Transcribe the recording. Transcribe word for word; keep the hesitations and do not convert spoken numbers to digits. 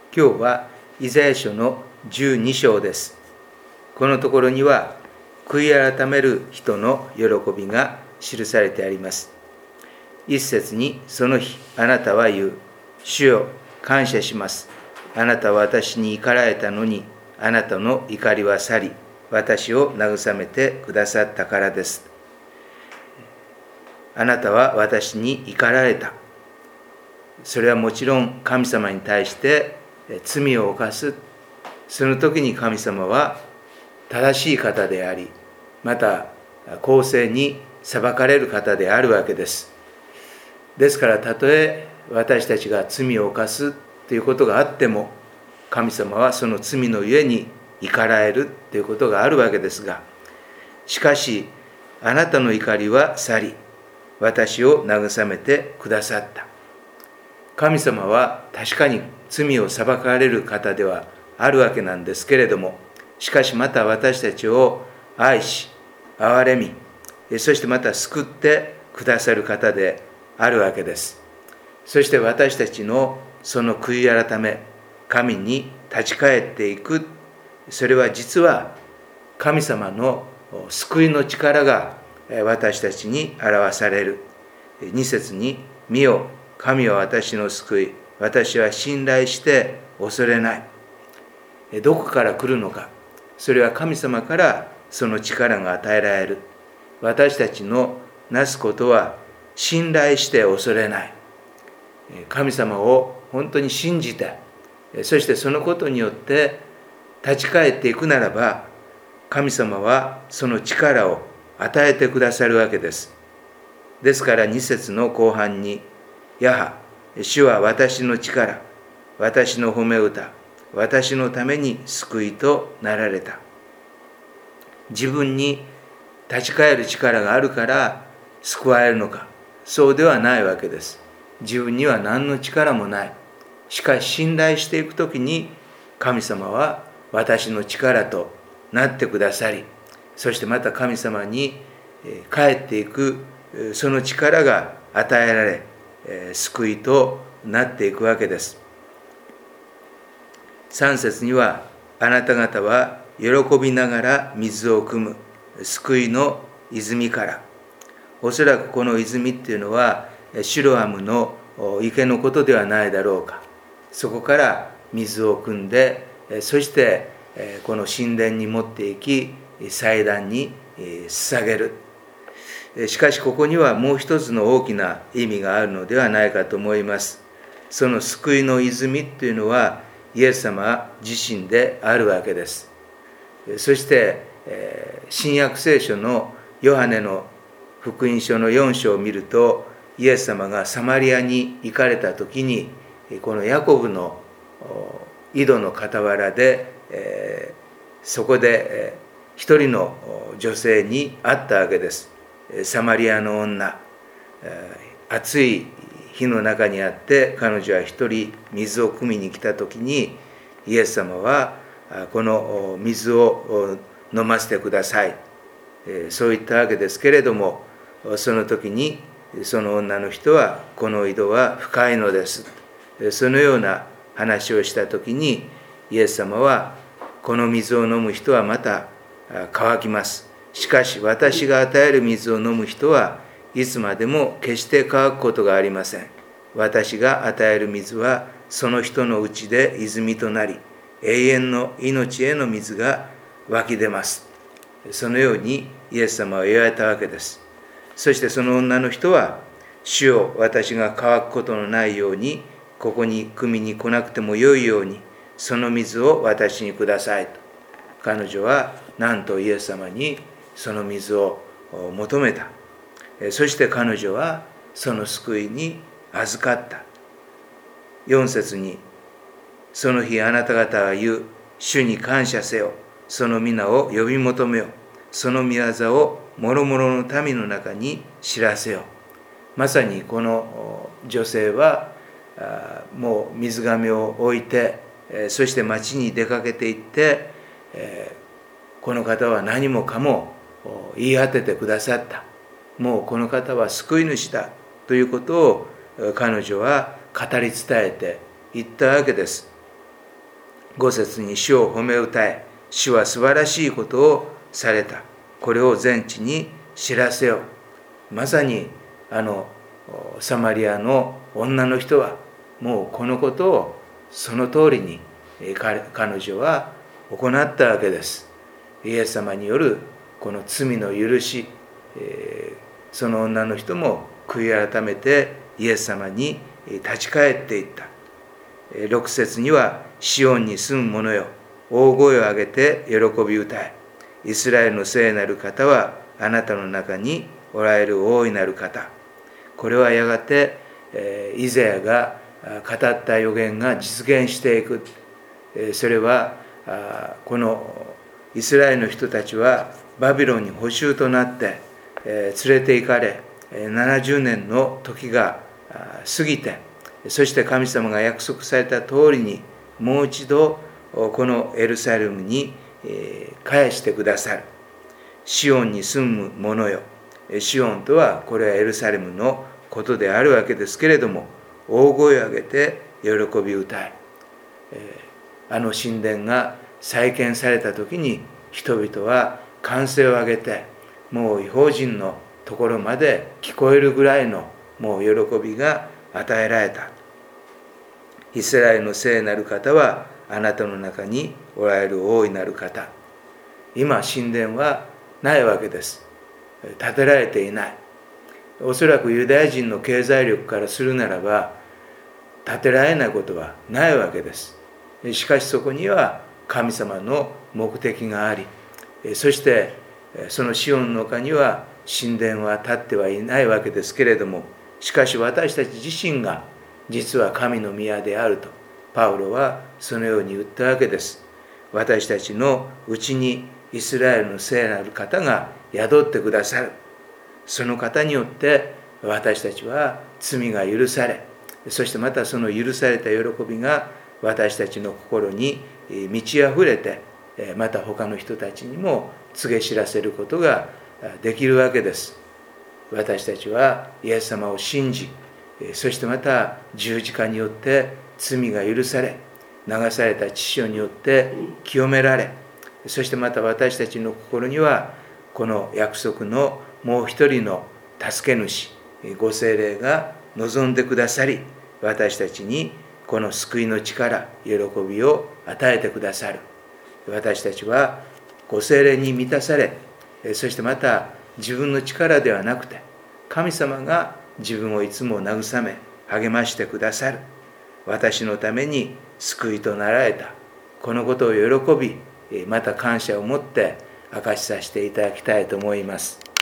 今日はイザヤ書のじゅうに章です。このところには悔い改める人の喜びが記されてあります。一節に、その日あなたは言う、主よ感謝します。あなたは私に怒られたのに、あなたの怒りは去り、私を慰めてくださったからです。あなたは私に怒られた。それはもちろん神様に対して罪を犯す。その時に神様は正しい方であり、また公正に裁かれる方であるわけです。ですから、たとえ私たちが罪を犯すということがあっても、神様はその罪のゆえに怒られるということがあるわけですが、しかしあなたの怒りは去り、私を慰めてくださった。神様は確かに罪を裁かれる方ではあるわけなんですけれども、しかしまた私たちを愛し、憐れみ、そしてまた救ってくださる方であるわけです。そして私たちのその悔い改め、神に立ち返っていく、それは実は神様の救いの力が私たちに表される。に節に、見よ、神は私の救い、私は信頼して恐れない。どこから来るのか。それは神様からその力が与えられる。私たちのなすことは信頼して恐れない。神様を本当に信じて、そしてそのことによって立ち返っていくならば、神様はその力を与えてくださるわけです。ですからに節の後半に、やは主は私の力、私の褒め歌、私のために救いとなられた。自分に立ち返る力があるから救われるのか、そうではないわけです。自分には何の力もない。しかし信頼していくときに、神様は私の力となってくださり、そしてまた神様に帰っていくその力が与えられ、救いとなっていくわけです。さん節には、あなた方は喜びながら水を汲む救いの泉から。おそらくこの泉っていうのはシロアムの池のことではないだろうか。そこから水を汲んで、そしてこの神殿に持っていき、祭壇に捧げる。しかしここにはもう一つの大きな意味があるのではないかと思います。その救いの泉というのはイエス様自身であるわけです。そして新約聖書のヨハネの福音書のよん章を見ると、イエス様がサマリアに行かれた時に、このヤコブの井戸の傍らで、そこで一人の女性に会ったわけです。サマリアの女、暑い火の中にあって、彼女は一人水を汲みに来た時に、イエス様はこの水を飲ませてください、そう言ったわけですけれども、その時にその女の人は、この井戸は深いのです、そのような話をした時に、イエス様は、この水を飲む人はまた乾きます。しかし私が与える水を飲む人はいつまでも決して乾くことがありません。私が与える水はその人のうちで泉となり、永遠の命への水が湧き出ます。そのようにイエス様は言われたわけです。そしてその女の人は、主よ、私が乾くことのないように、ここに汲みに来なくてもよいように、その水を私にくださいと。彼女はなんとイエス様にその水を求めた。そして彼女はその救いに預かった。よん節に、その日あなた方は言う、主に感謝せよ、その皆を呼び求めよ、その御業を諸々の民の中に知らせよ。まさにこの女性はもう水がめを置いて、そして町に出かけていって、この方は何もかも言い当ててくださった。もうこの方は救い主だということを彼女は語り伝えていったわけです。 ご節に主を褒め歌え、主は素晴らしいことをされた。これを全地に知らせよ。まさにあのサマリアの女の人はもうこのことをその通りに彼女は行ったわけです。イエス様によるこの罪の許し、その女の人も悔い改めてイエス様に立ち返っていった。ろく節には、シオンに住む者よ、大声を上げて喜び歌え。イスラエルの聖なる方はあなたの中におられる大いなる方。これはやがてイザヤが語った預言が実現していく。それはこのイスラエルの人たちはバビロンに捕囚となって連れて行かれ、ななじゅうねんの時が過ぎて、そして神様が約束された通りにもう一度このエルサレムに返してくださる。シオンに住む者よ。シオンとはこれはエルサレムのことであるわけですけれども、大声を上げて喜び歌え。あの神殿が再建された時に人々は歓声を上げて、もう異邦人のところまで聞こえるぐらいのもう喜びが与えられた。イスラエルの聖なる方はあなたの中におられる大いなる方。今神殿はないわけです。建てられていない。おそらくユダヤ人の経済力からするならば建てられないことはないわけです。しかしそこには神様の目的があり、そしてそのシオンの丘には神殿は建ってはいないわけですけれども、しかし私たち自身が実は神の宮であるとパウロはそのように言ったわけです。私たちのうちにイスラエルの聖なる方が宿ってくださる。その方によって私たちは罪が許され、そしてまたその許された喜びが私たちの心に満ち溢れて、また他の人たちにも告げ知らせることができるわけです。私たちはイエス様を信じ、そしてまた十字架によって罪が許され、流された血潮によって清められ、そしてまた私たちの心にはこの約束のもう一人の助け主、ご聖霊が望んでくださり、私たちにこの救いの力、喜びを与えてくださる。私たちはご聖霊に満たされ、そしてまた自分の力ではなくて神様が自分をいつも慰め励ましてくださる。私のために救いとなられたこのことを喜び、また感謝を持って明かしさせていただきたいと思います。